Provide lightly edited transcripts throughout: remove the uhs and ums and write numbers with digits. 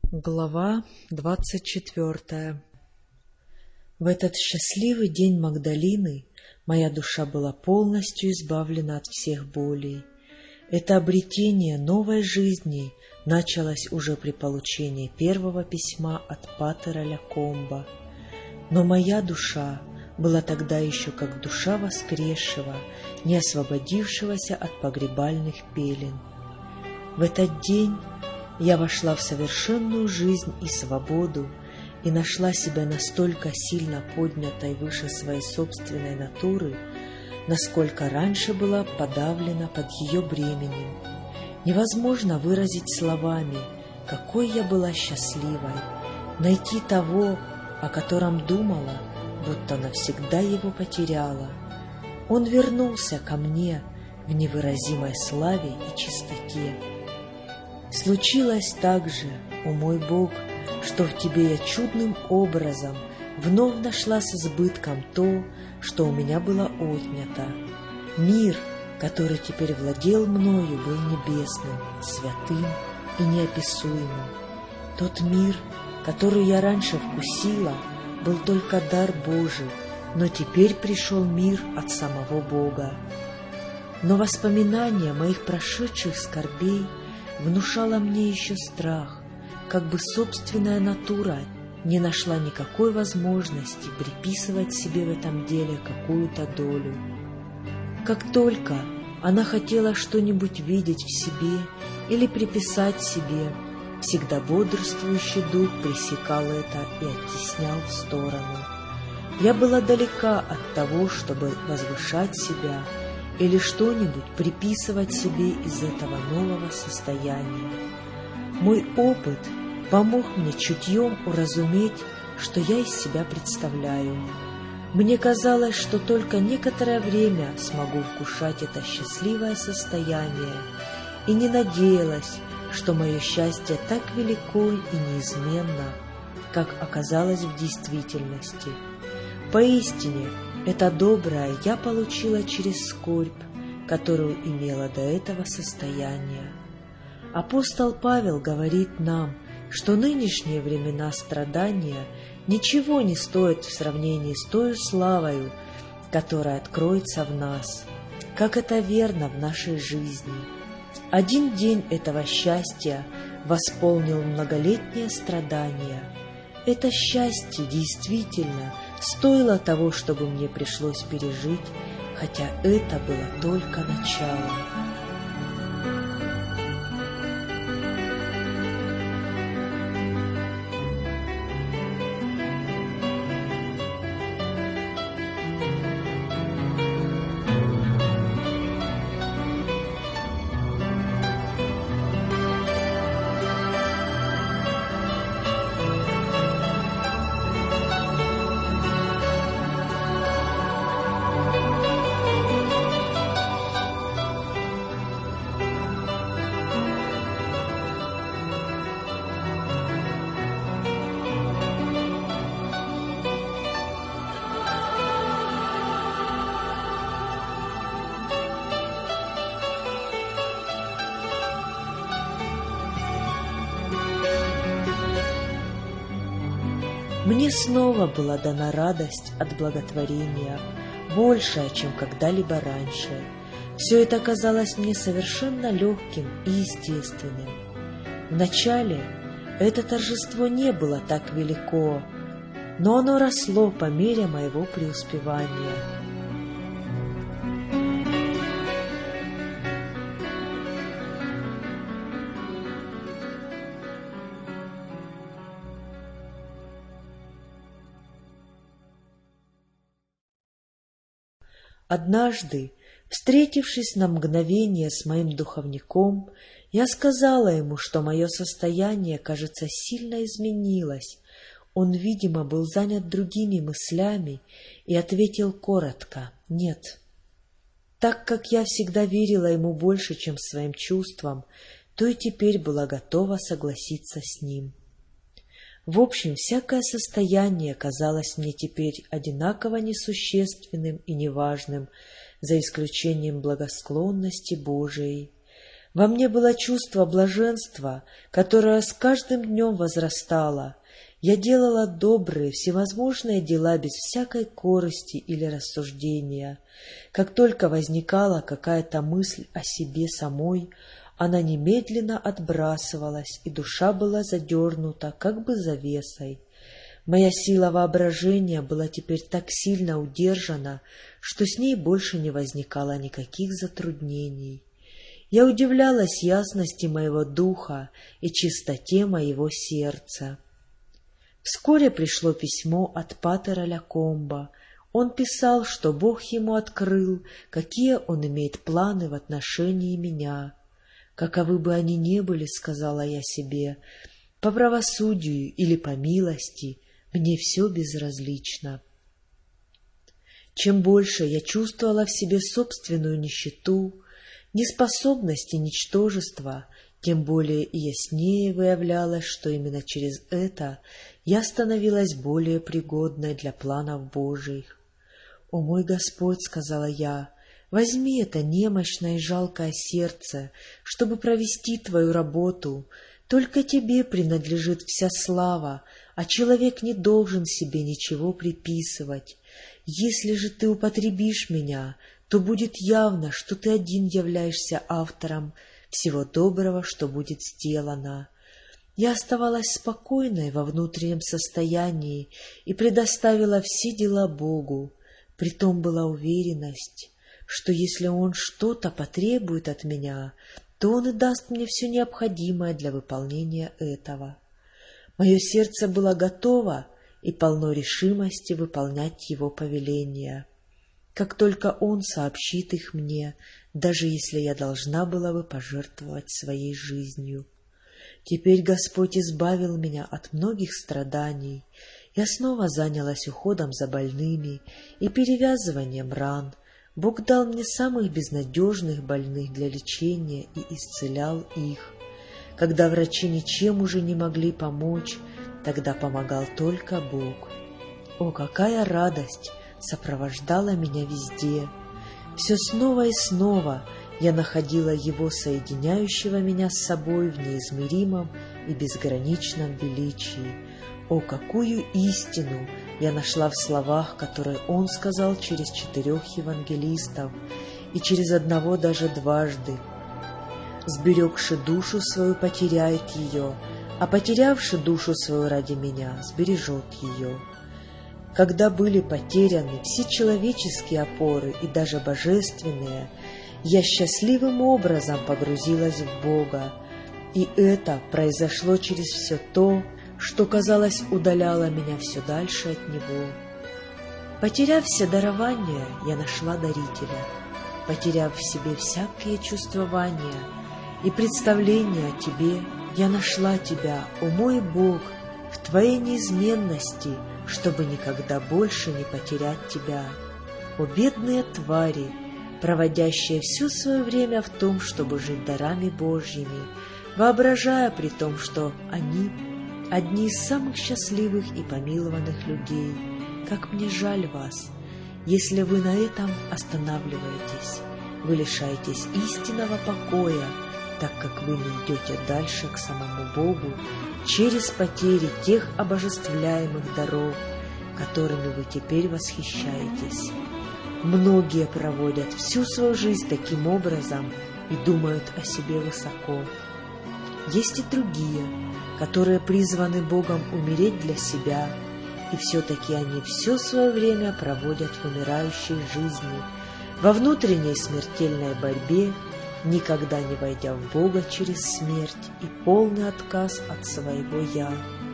Глава 24. В этот счастливый день Магдалины моя душа была полностью избавлена от всех болей. Это обретение новой жизни началось уже при получении первого письма от патера Лякомба. Но моя душа была тогда еще как душа воскресшего, не освободившегося от погребальных пелен. В этот день я вошла в совершенную жизнь и свободу и нашла себя настолько сильно поднятой выше своей собственной натуры, насколько раньше была подавлена под ее бременем. Невозможно выразить словами, какой я была счастливой, найти того, о котором думала, будто навсегда его потеряла. Он вернулся ко мне в невыразимой славе и чистоте. Случилось также, о мой Бог, что в Тебе я чудным образом вновь нашла с избытком то, что у меня было отнято. Мир, который теперь владел мною, был небесным, святым и неописуемым. Тот мир, который я раньше вкусила, был только дар Божий, но теперь пришел мир от самого Бога. Но воспоминания моих прошедших скорбей внушала мне еще страх, как бы собственная натура не нашла никакой возможности приписывать себе в этом деле какую-то долю. Как только она хотела что-нибудь видеть в себе или приписать себе, всегда бодрствующий дух пресекал это и оттеснял в сторону. Я была далека от того, чтобы возвышать себя или что-нибудь приписывать себе из этого нового состояния. Мой опыт помог мне чутьем уразуметь, что я из себя представляю. Мне казалось, что только некоторое время смогу вкушать это счастливое состояние, и не надеялась, что мое счастье так велико и неизменно, как оказалось в действительности. Поистине, это доброе я получила через скорбь, которую имела до этого состояния. Апостол Павел говорит нам, что нынешние времена страдания ничего не стоят в сравнении с той славою, которая откроется в нас, как это верно в нашей жизни. Один день этого счастья восполнил многолетние страдания. Это счастье действительно стоило того, чтобы мне пришлось пережить, хотя это было только началом. Мне снова была дана радость от благотворения, большая, чем когда-либо раньше. Все это казалось мне совершенно легким и естественным. Вначале это торжество не было так велико, но оно росло по мере моего преуспевания. Однажды, встретившись на мгновение с моим духовником, я сказала ему, что мое состояние, кажется, сильно изменилось. Он, видимо, был занят другими мыслями и ответил коротко: «Нет». Так как я всегда верила ему больше, чем своим чувствам, то и теперь была готова согласиться с ним. В общем, всякое состояние казалось мне теперь одинаково несущественным и неважным, за исключением благосклонности Божией. В Во мне было чувство блаженства, которое с каждым днем возрастало. Я делала добрые, всевозможные дела без всякой корысти или рассуждения. Как только возникала какая-то мысль о себе самой, она немедленно отбрасывалась, и душа была задернута, как бы завесой. Моя сила воображения была теперь так сильно удержана, что с ней больше не возникало никаких затруднений. Я удивлялась ясности моего духа и чистоте моего сердца. Вскоре пришло письмо от патера Лякомба. Он писал, что Бог ему открыл, какие он имеет планы в отношении меня. «Каковы бы они ни были, — сказала я себе, — по правосудию или по милости, мне все безразлично». Чем больше я чувствовала в себе собственную нищету, неспособность и ничтожество, тем более и яснее выявлялось, что именно через это я становилась более пригодной для планов Божьих. «О мой Господь, — сказала я, — возьми это немощное и жалкое сердце, чтобы провести Твою работу. Только Тебе принадлежит вся слава, а человек не должен себе ничего приписывать. Если же Ты употребишь меня, то будет явно, что Ты один являешься автором всего доброго, что будет сделано». Я оставалась спокойной во внутреннем состоянии и предоставила все дела Богу. Притом была уверенность, что если Он что-то потребует от меня, то Он и даст мне все необходимое для выполнения этого. Мое сердце было готово и полно решимости выполнять Его повеления. Как только Он сообщит их мне, даже если я должна была бы пожертвовать своей жизнью. Теперь Господь избавил меня от многих страданий. Я снова занялась уходом за больными и перевязыванием ран. Бог дал мне самых безнадежных больных для лечения и исцелял их. Когда врачи ничем уже не могли помочь, тогда помогал только Бог. О, какая радость сопровождала меня везде! Все снова и снова я находила Его, соединяющего меня с собой в неизмеримом и безграничном величии. О, какую истину я нашла в словах, которые Он сказал через 4 евангелистов и через одного даже дважды. «Сберегши душу свою, потеряет ее, а потерявши душу свою ради меня, сбережет ее». Когда были потеряны все человеческие опоры и даже божественные, я счастливым образом погрузилась в Бога, и это произошло через все то, что, казалось, удаляло меня все дальше от Него. Потеряв все дарования, я нашла дарителя. Потеряв в себе всякие чувствования и представления о Тебе, я нашла Тебя, о мой Бог, в Твоей неизменности, чтобы никогда больше не потерять Тебя. О бедные твари, проводящие все свое время в том, чтобы жить дарами Божьими, воображая при том, что они одни из самых счастливых и помилованных людей. Как мне жаль вас, если вы на этом останавливаетесь. Вы лишаетесь истинного покоя, так как вы не идете дальше к самому Богу через потери тех обожествляемых даров, которыми вы теперь восхищаетесь. Многие проводят всю свою жизнь таким образом и думают о себе высоко. Есть и другие, которые призваны Богом умереть для себя, и все-таки они все свое время проводят в умирающей жизни, во внутренней смертельной борьбе, никогда не войдя в Бога через смерть и полный отказ от своего «я».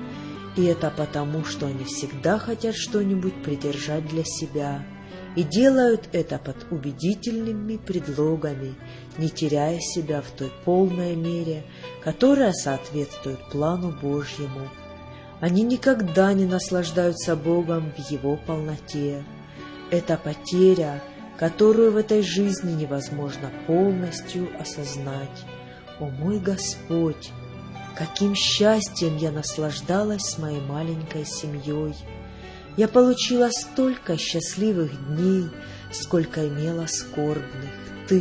И это потому, что они всегда хотят что-нибудь придержать для себя, и делают это под убедительными предлогами, не теряя себя в той полной мере, которая соответствует плану Божьему. Они никогда не наслаждаются Богом в Его полноте. Это потеря, которую в этой жизни невозможно полностью осознать. О мой Господь! Каким счастьем я наслаждалась с моей маленькой семьей! Я получила столько счастливых дней, сколько имела скорбных. Ты,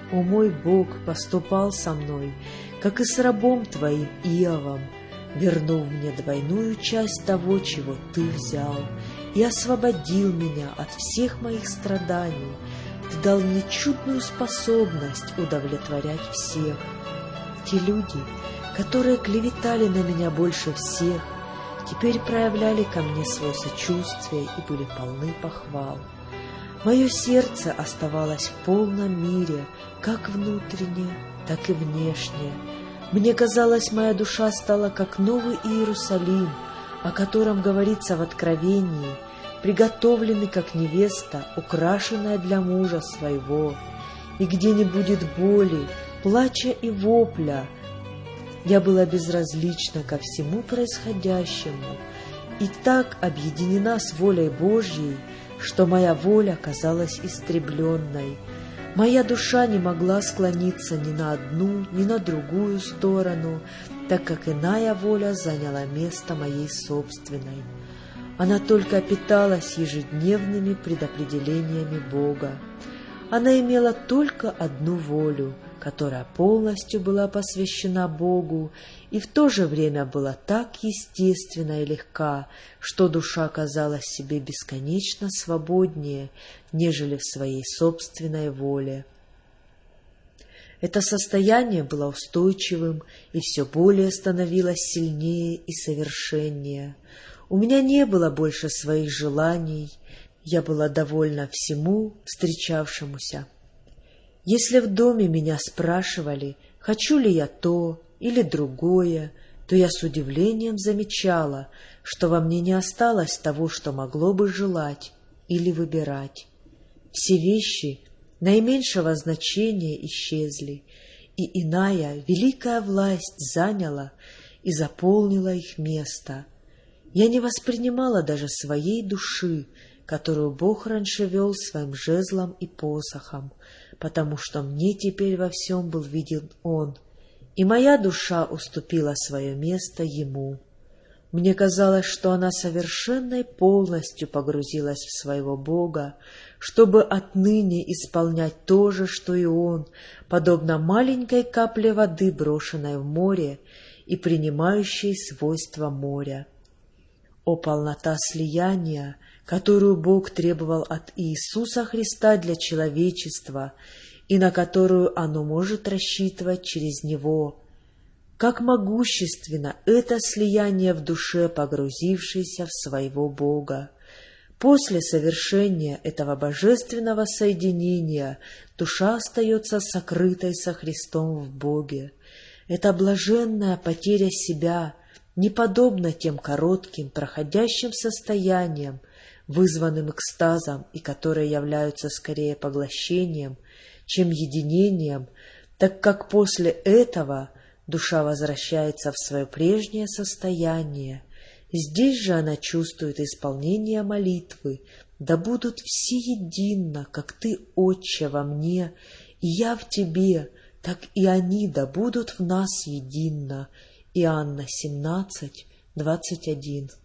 О мой Бог поступал со мной, как и с рабом Твоим Иовом, вернув мне двойную часть того, чего Ты взял, и освободил меня от всех моих страданий. Ты дал мне чудную способность удовлетворять всех. Те люди, которые клеветали на меня больше всех, теперь проявляли ко мне свое сочувствие и были полны похвал. Мое сердце оставалось в полном мире, как внутренне, так и внешне. Мне казалось, моя душа стала как новый Иерусалим, о котором говорится в Откровении, приготовленный как невеста, украшенная для мужа своего, и где не будет боли, плача и вопля. Я была безразлична ко всему происходящему и так объединена с волей Божьей, что моя воля казалась истребленной. Моя душа не могла склониться ни на одну, ни на другую сторону, так как иная воля заняла место моей собственной. Она только питалась ежедневными предопределениями Бога. Она имела только одну волю, которая полностью была посвящена Богу и в то же время была так естественна и легка, что душа казалась себе бесконечно свободнее, нежели в своей собственной воле. Это состояние было устойчивым и все более становилось сильнее и совершеннее. У меня не было больше своих желаний, я была довольна всему встречавшемуся. Если в доме меня спрашивали, хочу ли я то или другое, то я с удивлением замечала, что во мне не осталось того, что могло бы желать или выбирать. Все вещи наименьшего значения исчезли, и иная великая власть заняла и заполнила их место. Я не воспринимала даже своей души, которую Бог раньше вел своим жезлом и посохом, потому что мне теперь во всем был виден Он, и моя душа уступила свое место Ему. Мне казалось, что она совершенно и полностью погрузилась в своего Бога, чтобы отныне исполнять то же, что и Он, подобно маленькой капле воды, брошенной в море и принимающей свойства моря. О полнота слияния, которую Бог требовал от Иисуса Христа для человечества и на которую оно может рассчитывать через Него! Как могущественно это слияние в душе, погрузившейся в своего Бога! После совершения этого божественного соединения душа остается сокрытой со Христом в Боге. Это блаженная потеря себя не подобна тем коротким, проходящим состояниям, вызванным экстазом и которые являются скорее поглощением, чем единением, так как после этого душа возвращается в свое прежнее состояние. Здесь же она чувствует исполнение молитвы: «Да будут все едино, как Ты, Отче, во мне, и я в Тебе, так и они да будут в нас едино». Иоанна 17:21.